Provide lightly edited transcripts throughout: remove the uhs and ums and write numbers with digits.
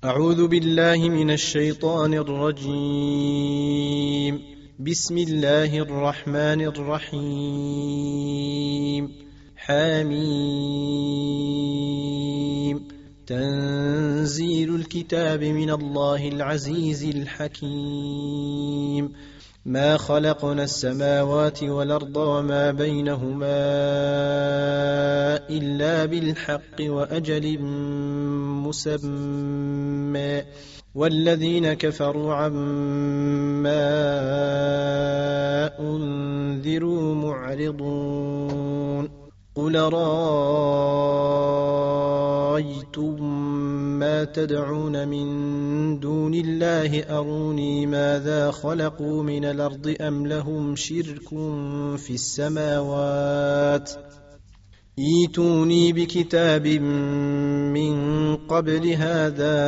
أعوذ بالله من الشيطان الرجيم. بسم الله الرحمن الرحيم. حميم. تنزيل الكتاب من الله العزيز الحكيم. ما خلقنا السماوات والأرض وما بينهما إلا بالحق وأجل مسمى والذين كفروا عما أنذروا معرضون. قل رأيتم ما تدعون من دون الله أروني ماذا خلقوا من الأرض أم لهم شرك في السماوات ايتوني بكتاب من قبل هذا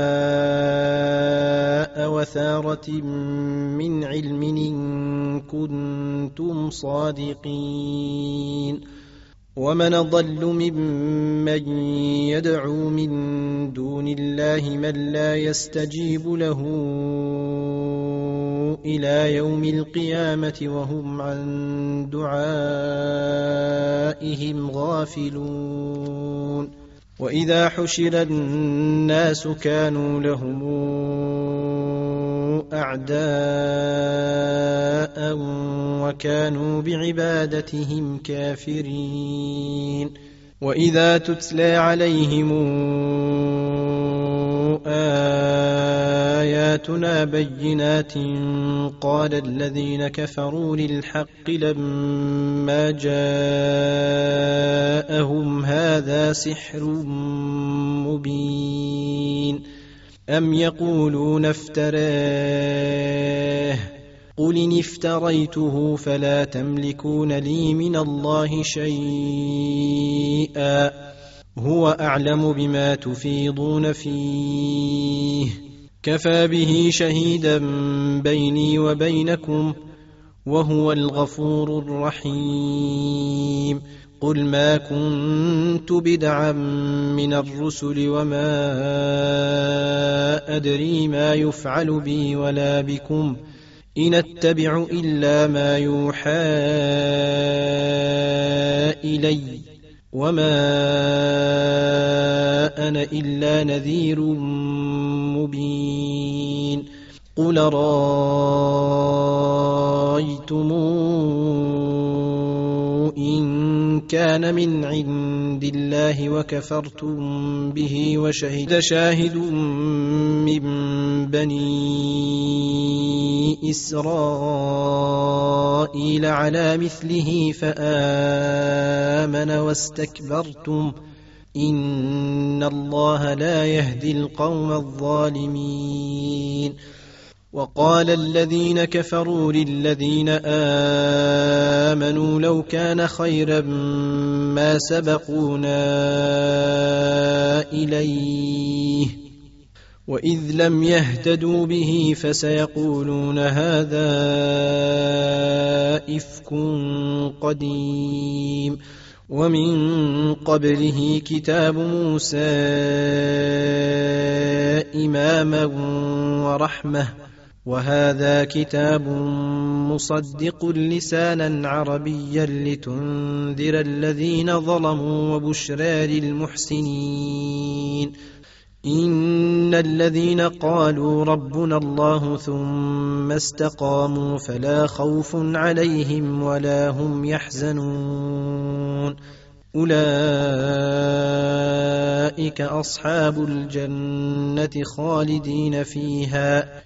أو أثارة من علم إن كنتم صادقين. ومن أضل ممن يدعو من دون الله من لا يستجيب له إلى يوم القيامة وهم عن دعائهم غافلون. وإذا حشر الناس كانوا لهم أعداء وكانوا بعبادتهم كافرين. وإذا تتلى عليهم آياتنا بينات قال الذين كفروا للحق لما جاءهم هذا سحر مبين. أم يقولون افتراه قل إن افتريته فلا تملكون لي من الله شيئا هو أعلم بما تفيضون فيه كفى به شهيدا بيني وبينكم وهو الغفور الرحيم. قل ما كنت بدعا من الرسل وما أدري ما يفعل بي ولا بكم إن أتبع إلا ما يوحى إلي وما أنا إلا نذير مبين. قل رأيتم إن كان من عند الله وكفرتم به وشهد شاهد من بني إسرائيل على مثله فآمن واستكبرتم إن الله لا يهدي القوم الظالمين. وقال الذين كفروا للذين آمنوا لو كان خيرا ما سبقونا إليه وإذ لم يهتدوا به فسيقولون هذا إفك قديم. ومن قبله كتاب موسى إماما ورحمة وهذا كتاب مصدق لسانا عربيا لتنذر الذين ظلموا وبشرى للمحسنين. إن الذين قالوا ربنا الله ثم استقاموا فلا خوف عليهم ولا هم يحزنون أولئك أصحاب الجنة خالدين فيها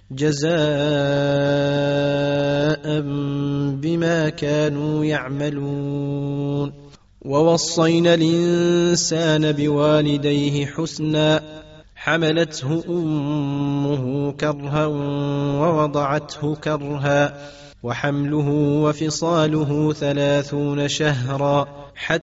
جزاء بما كانوا يعملون. ووصينا الإنسان بوالديه حسنا حملته أمه كرها ووضعته كرها وحمله وفصاله 30 شهرا حتى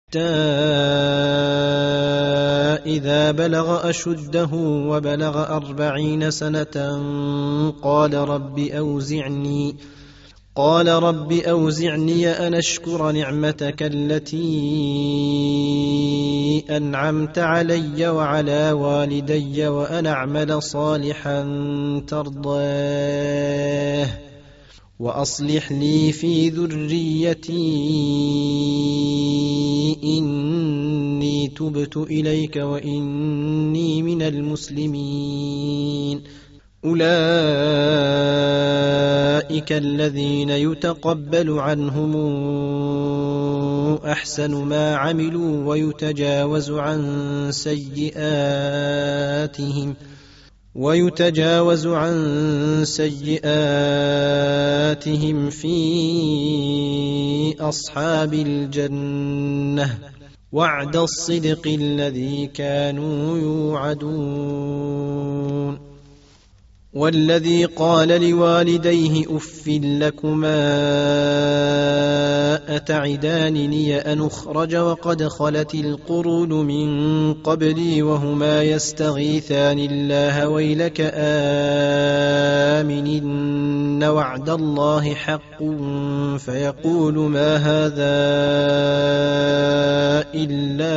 إذا بلغ أشده وبلغ 40 سنة قال رب أوزعني أن أشكر نعمتك التي أنعمت علي وعلى والدي وأن أعمل صالحا ترضاه وأصلح لي في ذريتي إني تبت إليك وإني من المسلمين. أولئك الذين يتقبل عنهم أحسن ما عملوا ويتجاوز عن سيئاتهم في أصحاب الجنة وعد الصدق الذي كانوا يوعدون. والذي قال لوالديه أف لكما أتعدانني أن أخرج وقد خلت القرون من قبلي وهما يستغيثان الله ويلك آمن وعد الله حق فيقول ما هذا إلا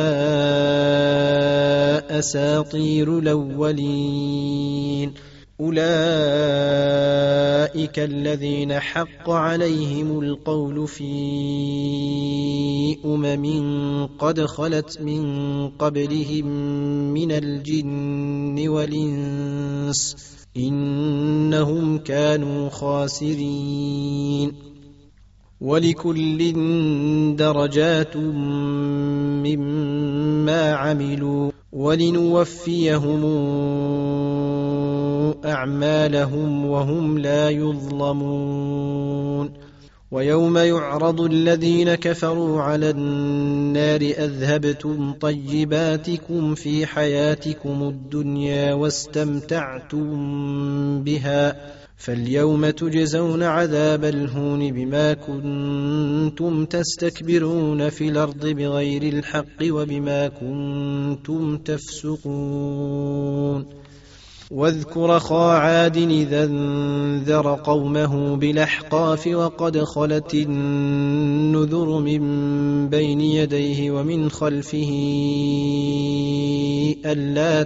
أساطير الأولين. أولئك الذين حق عليهم القول في قد خلت من قبلهم من الجن والإنس إنهم كانوا خاسرين. ولكل درجات مما عملوا ولنوفيهم أعمالهم وهم لا يظلمون. ويوم يعرض الذين كفروا على النار أذهبتم طيباتكم في حياتكم الدنيا واستمتعتم بها فاليوم تجزون عذاب الهون بما كنتم تستكبرون في الأرض بغير الحق وبما كنتم تفسقون. واذكر أخا عاد إذا انذر قومه بالأحقاف وقد خلت النذر من بين يديه ومن خلفه ألا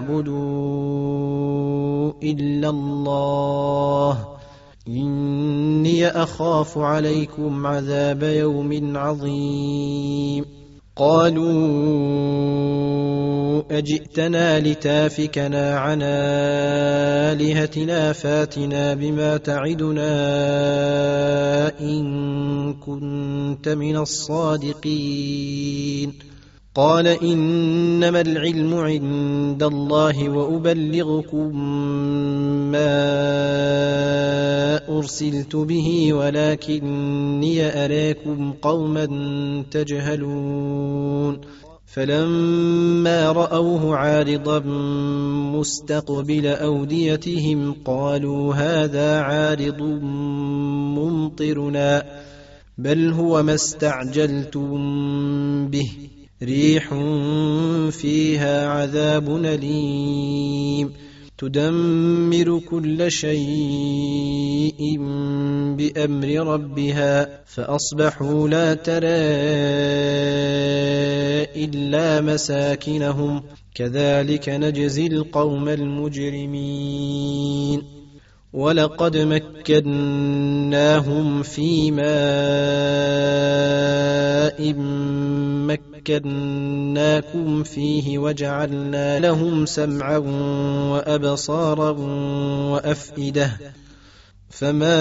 تعبدوا إلا الله إني أخاف عليكم عذاب يوم عظيم. قالوا أجئتنا لتافكنا عن آلهتنا فاتنا بما تعدنا إن كنت من الصادقين. قال إنما العلم عند الله وأبلغكم ما أرسلت به ولكني أراكم قوما تجهلون. فلما رأوه عارضا مستقبل أوديتهم قالوا هذا عارض ممطرنا بل هو ما استعجلتم به ريح فيها عذاب أليم تدمر كل شيء بأمر ربها فأصبحوا لا ترى إلا مساكنهم كذلك نجزي القوم المجرمين. ولقد مكناهم في ماء مكناكم فيه وجعلنا لهم سمعا وأبصارا وأفئدة فما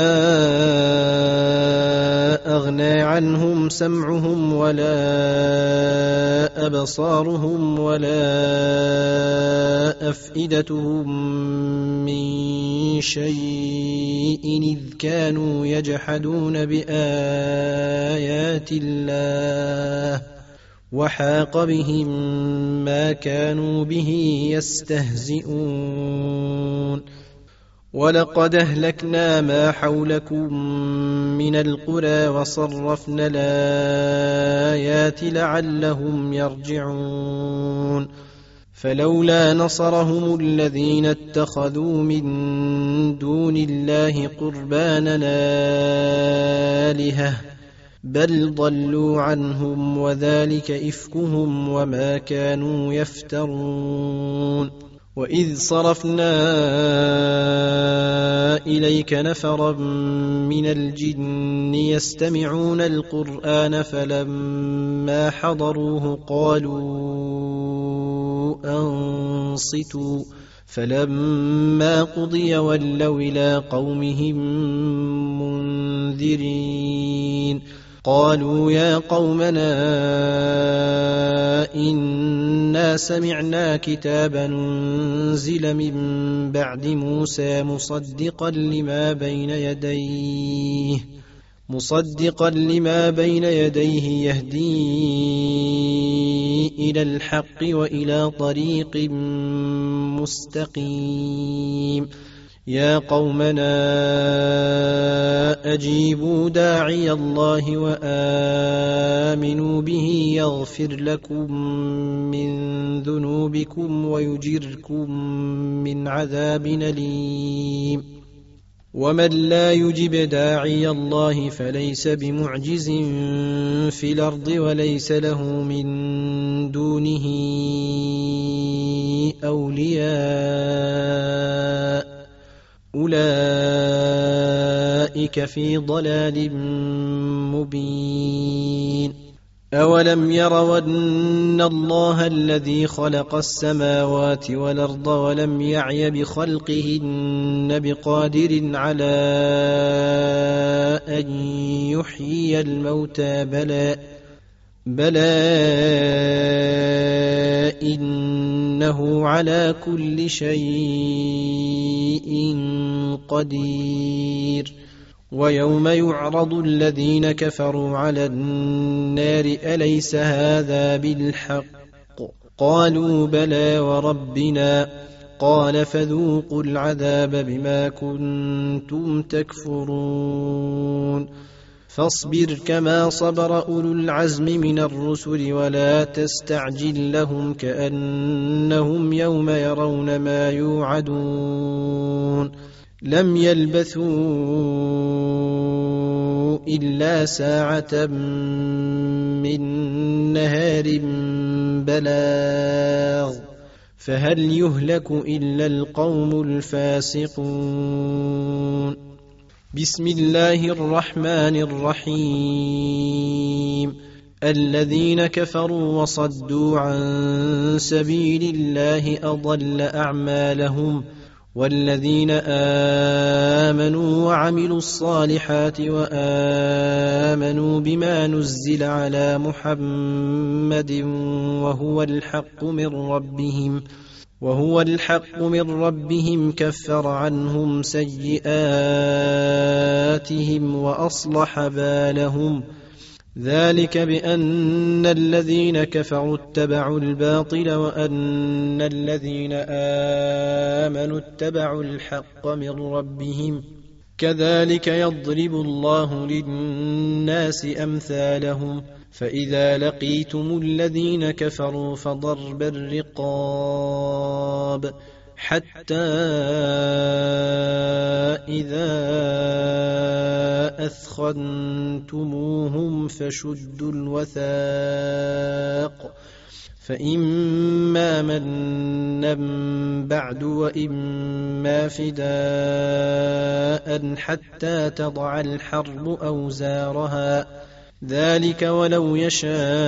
أغنى عنهم سمعهم ولا أبصارهم ولا أفئدتهم من شيء إذ كانوا يجحدون بآيات الله وحاق بهم ما كانوا به يستهزئون. ولقد أهلكنا ما حولكم من القرى وصرفنا الآيات لعلهم يرجعون. فلولا نصرهم الذين اتخذوا من دون الله قربانا آلهة بل ضلوا عنهم وذلك إفكهم وما كانوا يفترون. وإذ صرفنا إليك نفرا من الجن يستمعون القرآن فلما حضروه قالوا أنصتوا فلما قضي ولوا إلى قومهم منذرين. قالوا يا قومنا إنا سمعنا كتابا أنزل من بعد موسى مصدقا لما بين يديه يهدي إلى الحق وإلى طريق مستقيم. يا قومنا أجيبوا داعي الله وآمنوا به يغفر لكم من ذنوبكم ويجركم من عذاب أليم. ومن لا يجب داعي الله فليس بمعجز في الأرض وليس له من دونه أولياء أولئك في ضلال مبين. أولم يروا أن الله الذي خلق السماوات والأرض ولم يعي بخلقهن بقادر على أن يحيي الموتى بلى إنه على كل شيء قدير. ويوم يعرض الذين كفروا على النار أليس هذا بالحق قالوا بلى وربنا قال فذوقوا العذاب بما كنتم تكفرون. فاصبر كما صبر أولو العزم من الرسل ولا تستعجل لهم كأنهم يوم يرون ما يوعدون. لم يلبثوا إلا ساعة من نهار بلاغ فهل يهلك إلا القوم الفاسقون. بسم الله الرحمن الرحيم. الذين كفروا وصدوا عن سبيل الله أضل أعمالهم والذين آمنوا وعملوا الصالحات وآمنوا بما نزل على محمد وهو الحق من ربهم كفر عنهم سيئاتهم وأصلح بالهم. ذلك بأن الذين كفروا اتبعوا الباطل وأن الذين آمنوا اتبعوا الحق من ربهم كذلك يضرب الله للناس أمثالهم. فإذا لقيتم الذين كفروا فضرب الرقاب حتى إذا أثخنتموهم فشدوا الوثاق فإما منا بعد وإما فداء حتى تضع الحرب أوزارها. ذلك ولو يشاء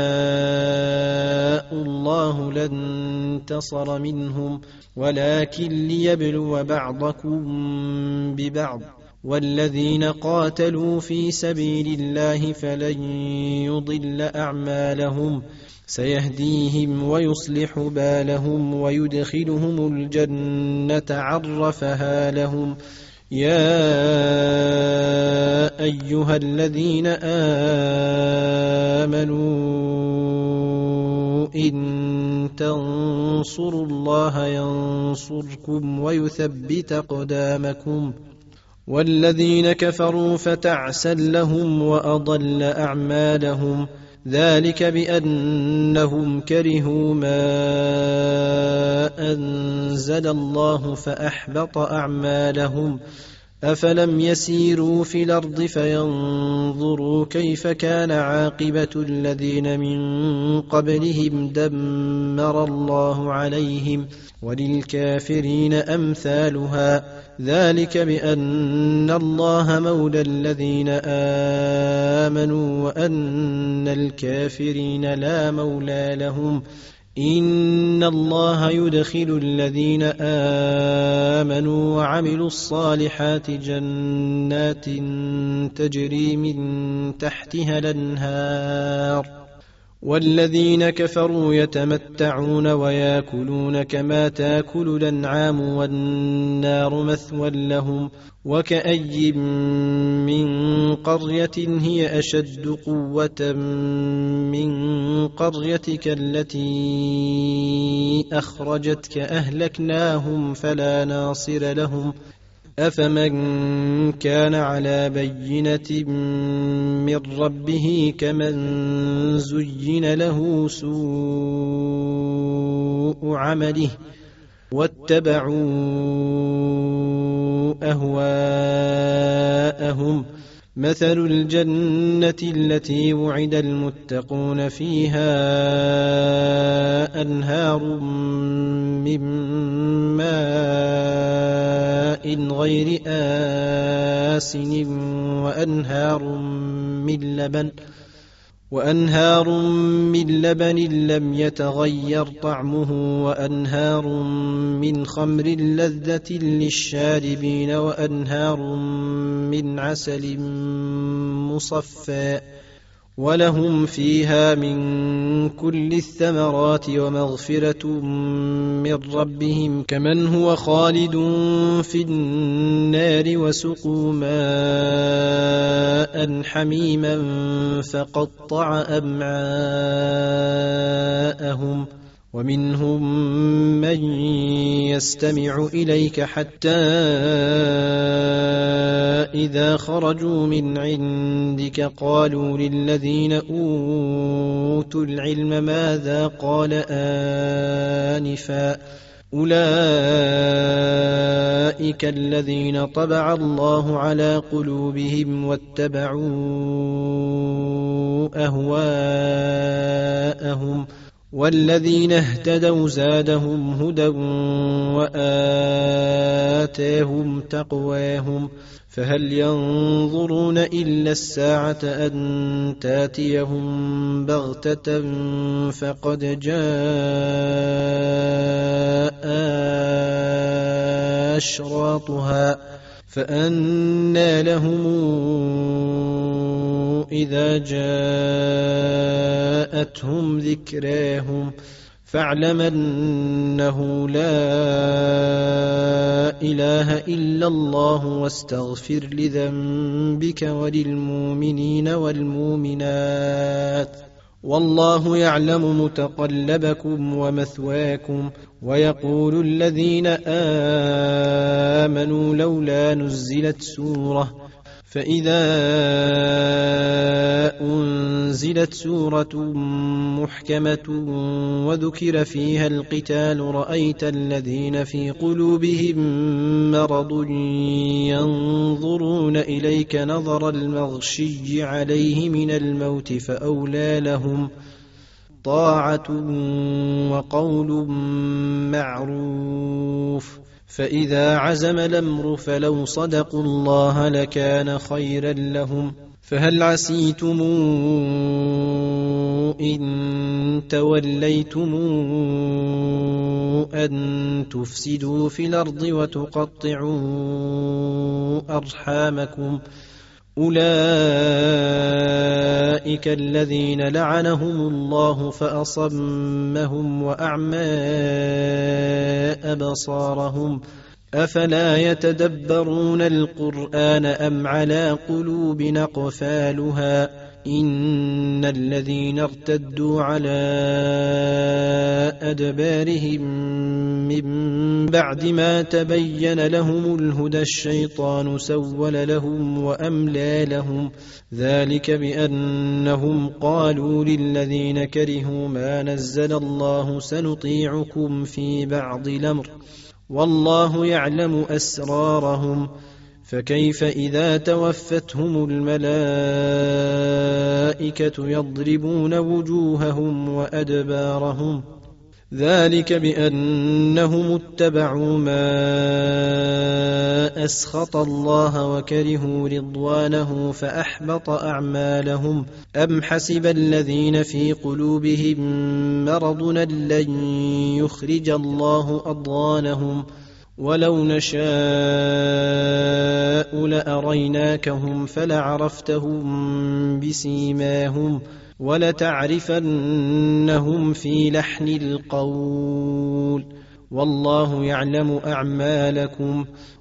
الله لانتصر منهم ولكن ليبلو بعضكم ببعض. والذين قاتلوا في سبيل الله فلن يضل أعمالهم سيهديهم ويصلح بالهم ويدخلهم الجنة عرفها لهم. يا أيها الذين آمنوا إن تنصروا الله ينصركم ويثبت أقدامكم. والذين كفروا فتعسا لهم وأضل أعمالهم. ذلك بأنهم كرهوا ما أنزل الله فأحبط أعمالهم أفلم يسيروا في الأرض فينظروا كيف كان عاقبة الذين من قبلهم دمر الله عليهم وللكافرين أمثالها ذلك بأن الله مولى الذين آمنوا وأن الكافرين لا مولى لهم إن الله يدخل الذين آمنوا وعملوا الصالحات جنات تجري من تحتها الأنهار والذين كفروا يتمتعون ويأكلون كما تأكل الأنعام والنار مثوى لهم وكأي من قرية هي أشد قوة من قريتك التي أخرجتك أهلكناهم فلا ناصر لهم أفمن كان على بينة من ربه كمن زين له سوء عمله واتبعوا أهواءهم مثل الجنة التي وعد المتقون فيها أنهار من ماء غير آسن وأنهار من لبن لم يتغير طعمه وأنهار من خمر لذة للشاربين وأنهار من عسل مصفى ولهم فيها من كل الثمرات ومغفرة من ربهم كمن هو خالد في النار وسقوا ماء حميما فقطع أمعاءهم ومنهم من يستمع إليك حتى إذا خرجوا من عندك قالوا للذين أوتوا العلم ماذا قال آنفا أولئك الذين طبع الله على قلوبهم واتبعوا أهواءهم والذين اهتدوا زادهم هدى وآتاهم تقواهم فهل ينظرون إلا الساعة أن تاتيهم بغتة فقد جاء أشراطها فأنى لهم إذا جاءتهم ذكراهم فاعلم أنه لا إله إلا الله واستغفر لذنبك وللمؤمنين والمؤمنات والله يعلم متقلبكم ومثواكم ويقول الذين آمنوا لولا نزلت سورة فإذا أنزلت سورة محكمة وذكر فيها القتال رأيت الذين في قلوبهم مرض ينظرون إليك نظر المغشي عليه من الموت فأولى لهم طاعة وقول معروف فإذا عزم الأمر فلو صدقوا الله لكان خيرا لهم فهل عسيتم إن توليتم أن تفسدوا في الأرض وتقطعوا أرحامكم أولئك الذين لعنهم الله فأصمهم وأعمى أبصارهم أفلا يتدبرون القرآن أم على قلوب أقفالها إن الذين ارتدوا على أدبارهم من بعد ما تبين لهم الهدى الشيطان سول لهم وأملى لهم ذلك بأنهم قالوا للذين كرهوا ما نزل الله سنطيعكم في بعض الأمر والله يعلم أسرارهم فكيف إذا توفتهم الملائكة يضربون وجوههم وأدبارهم ذلك بأنهم اتبعوا ما أسخط الله وكرهوا رضوانه فأحبط أعمالهم أم حسب الذين في قلوبهم مرض لن يخرج الله أضغانهم ولو نشاء لأريناكهم فلعرفتهم بسيماهم ولتعرفنهم في لحن القول والله يعلم أعمالكم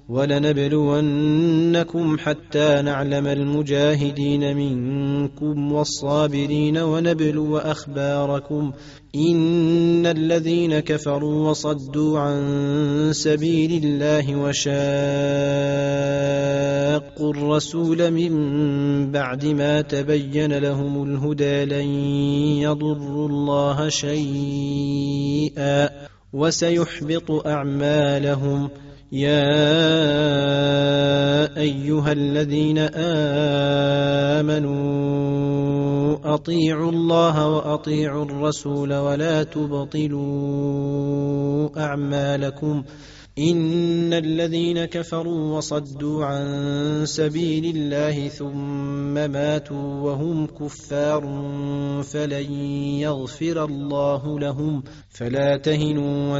ولنبلونكم حتى نعلم المجاهدين منكم والصابرين ونبلو أخباركم إن الذين كفروا وصدوا عن سبيل الله وشاقوا الرسول من بعد ما تبين لهم الهدى لن يضروا الله شيئا وسيحبط أعمالهم يا أيها الذين آمنوا أطيعوا الله وأطيعوا الرسول ولا تبطلوا أعمالكم إن الذين كفروا وصدوا عن سبيل الله ثم ماتوا وهم كفار فلن يغفر الله لهم فلا تهنوا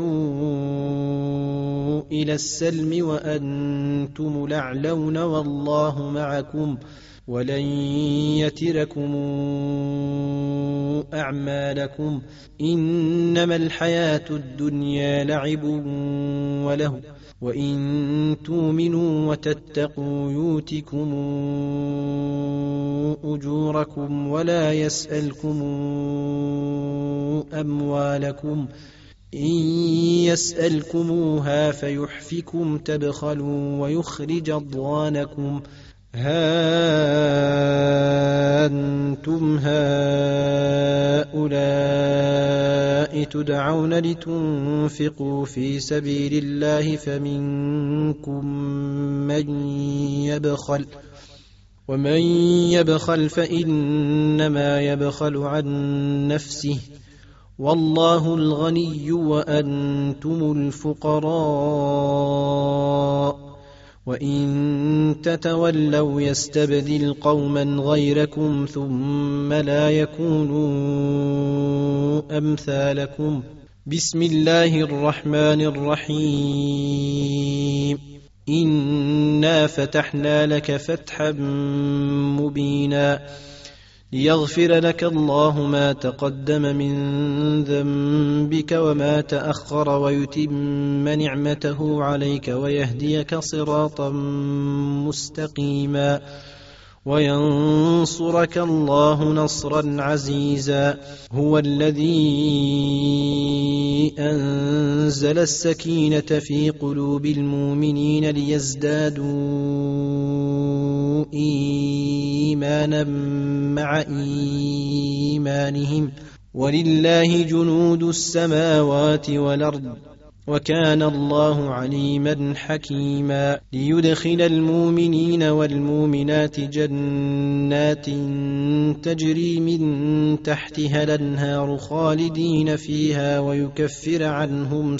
وتدعوا إلى السلم وأنتم الأعلون والله معكم ولن يتركم أعمالكم إنما الحياة الدنيا لعب وله وإن تؤمنوا وتتقوا يؤتكم أجوركم ولا يسألكم أموالكم إن يسألكموها فيحفكم تبخلوا ويخرج أضغانكم ها أنتم هؤلاء تدعون لتنفقوا في سبيل الله فمنكم من يبخل ومن يبخل فإنما يبخل عن نفسه والله الغني وأنتم الفقراء وإن تتولوا يستبدل قوما غيركم ثم لا يكونوا أمثالكم بسم الله الرحمن الرحيم إنا فتحنا لك فتحا مبينا ليغفر لك الله ما تقدم من ذنبك وما تأخر ويتم نعمته عليك ويهديك صراطا مستقيما وينصرك الله نصرا عزيزا هو الذي أنزل السكينة في قلوب المؤمنين ليزدادوا إيمانا مع إيمانهم ولله جنود السماوات والأرض وكان الله عليما حكيما ليدخل المؤمنين والمؤمنات جنات تجري من تحتها الأنهار خالدين فيها ويكفر عنهم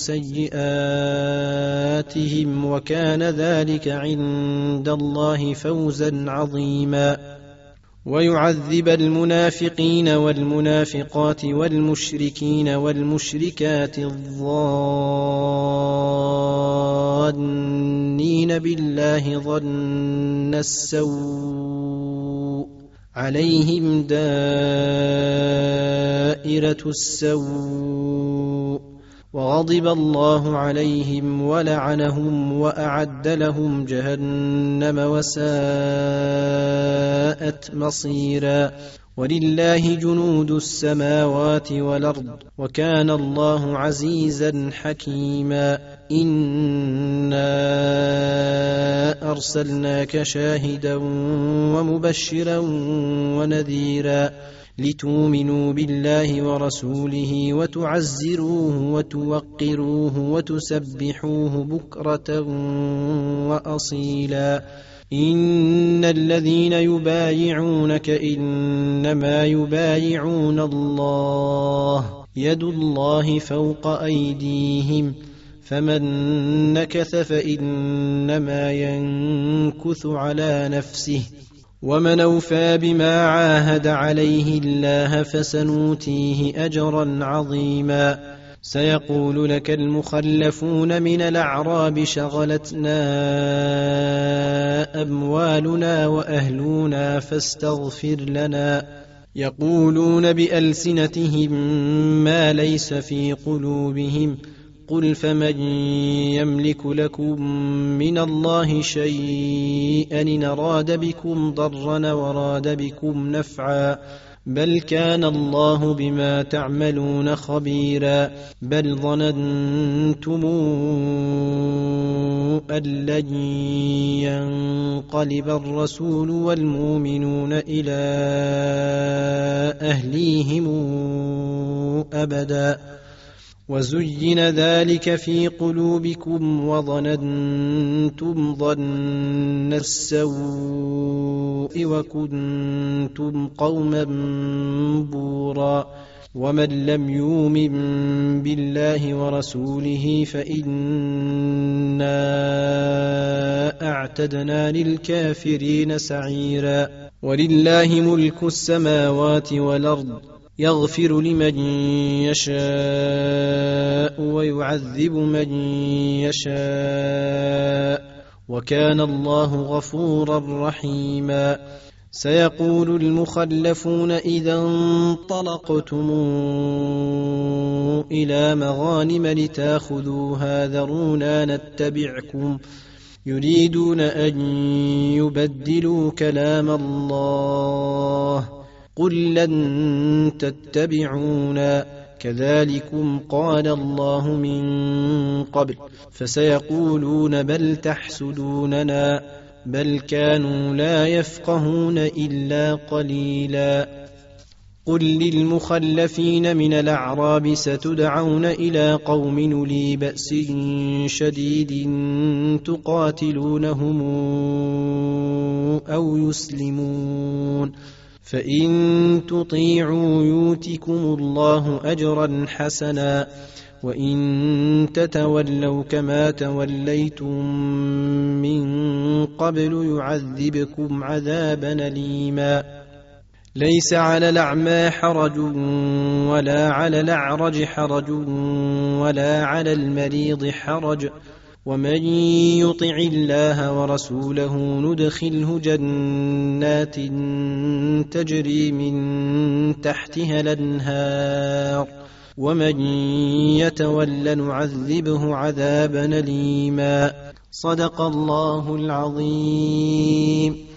سيئاتهم وكان ذلك عند الله فوزا عظيما ويعذب المنافقين والمنافقات والمشركين والمشركات الظانين بالله ظن السوء عليهم دائرة السوء وغضب الله عليهم ولعنهم وأعد لهم جهنم وساءت مصيرا. ولله جنود السماوات والأرض وكان الله عزيزا حكيما. إنا أرسلناك شاهدا ومبشرا ونذيرا لتؤمنوا بالله ورسوله وتعزروه وتوقروه وتسبحوه بكرة وأصيلا. إن الذين يبايعونك إنما يبايعون الله يد الله فوق أيديهم فمن نكث فإنما ينكث على نفسه ومن أوفى بما عاهد عليه الله فسنؤتيه أجرا عظيما. سيقول لك المخلفون من الأعراب شغلتنا أموالنا وأهلنا فاستغفر لنا. يقولون بألسنتهم ما ليس في قلوبهم قل فمن يملك لكم من الله شيئا إن أراد بكم ضرا وراد بكم نفعا بل كان الله بما تعملون خبيرا. بل ظننتم أن لن ينقلب الرسول والمؤمنون إلى أهليهم أبدا وزين ذلك في قلوبكم وظننتم ظن السوء وكنتم قوما بورا. ومن لم يؤمن بالله ورسوله فإنا أعتدنا للكافرين سعيرا. ولله ملك السماوات والأرض يغفر لمن يشاء ويعذب من يشاء وكان الله غفورا رحيما. سيقول المخلفون إذا انطلقتم إلى مغانم لتاخذوها ذرونا نتبعكم يريدون أن يبدلوا كلام الله قل لن تتبعونا كذلكم قال الله من قبل فسيقولون بل تحسدوننا بل كانوا لا يفقهون إلا قليلا. قل للمخلفين من الأعراب ستدعون إلى قوم أولي بأس شديد تقاتلونهم أو يسلمون فإن تطيعوا يؤتكم الله أجرا حسنا وإن تتولوا كما توليتم من قبل يعذبكم عذابا أليما. ليس على الأعمى حرج ولا على الأعرج حرج ولا على المريض حرج ومن يطع الله ورسوله ندخله جنات تجري من تحتها الأنهار ومن يتول نعذبه عذابا أليما. صدق الله العظيم.